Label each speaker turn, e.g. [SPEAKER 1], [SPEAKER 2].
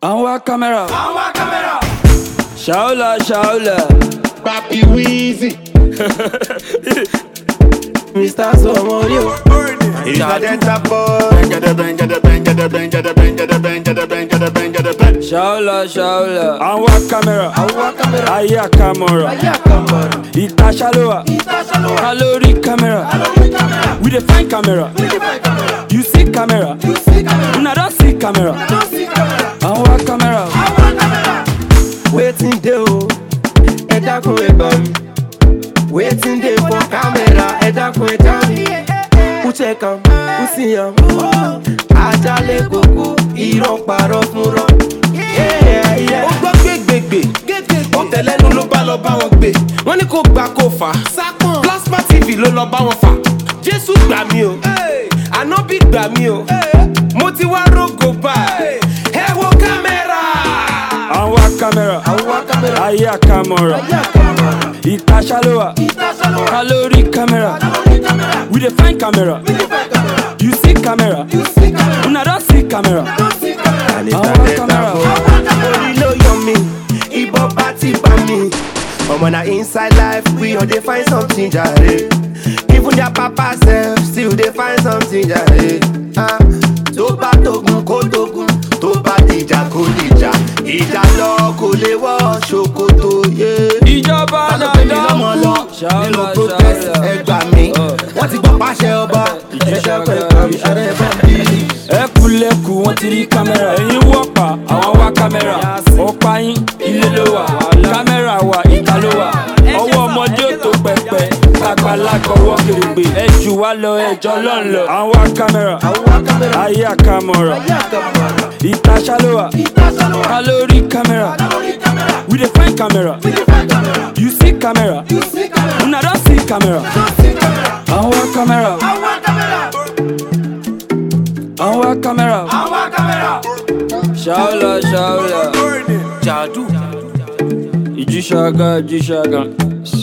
[SPEAKER 1] Anwa camera. Shaula.
[SPEAKER 2] Papi Weezy.
[SPEAKER 3] Mr. Somorio.
[SPEAKER 2] He's a dental boy.
[SPEAKER 1] Shaula. Anwa camera. Aya camera. Ita shaloa. Kalori camera. We dey find camera. You see camera. Una don't see camera. Anwa camera.
[SPEAKER 3] Waiting day o, ẹ̀dá kun ẹ̀gbọ́n mi. Waiting day for camera, ẹ̀dá kun ẹ̀dá mi. Uche kan, usiyan, ajale koko, irọ́ parọ́ fún rọ́. Ó gbọ́ gbégbègbè, ọ̀tẹ̀lẹ́nu ló bá lọ bá wọn gbé. Wọ́n ní kó gbà kó fà, Plasma TV ló lọ bá wọn fà. Jésù gbà mí o, Ànábì gbà mí o, mo ti wá rógò báyìí. Ẹ wo kámẹ́rà.
[SPEAKER 1] Anwa camera. Aya camera. Ita shaloa. Kalori camera. We dey find camera. You see camera. Una don't see camera. Anwa camera.
[SPEAKER 3] Only know you me, Ibo party by me. But when I inside life, we all they find something jare. Even their papa self, still they find something jare. Toba togun ko togun, toba dija ko dija. Ìjà lọ kò lè wọ ṣòkòtò yé.
[SPEAKER 1] Ìjọba dandan
[SPEAKER 3] nínú protest ẹgbà mi. Wọ́n ti gbọ́ pàṣẹ ọba, ẹ̀ṣẹ̀ pẹ̀lú mi, ẹ̀rẹ́ bá mi.
[SPEAKER 1] Ẹkùlẹ̀kù wọn ti rí kámẹ́rà. Ẹ̀yin wọ́pà, àwọn wá kámẹ́rà. Ọ̀pá yín, ilé ló wà. Kámẹ́rà wà, ìta ló wà. Ọwọ́ ọmọdé ò tó pẹpẹ. Àgbàlagbà ọwọ́ kèrègbè. Ẹ jù wá lọ, ẹjọ́ lọ́n lọ. Àwọn wá kámẹ́rà. Aya camera. Ita shaloa. Kalori camera. We dey find camera. You see camera. Una don't see camera. Anwa camera. Shaula.
[SPEAKER 3] Jadu.
[SPEAKER 1] Ijishaga.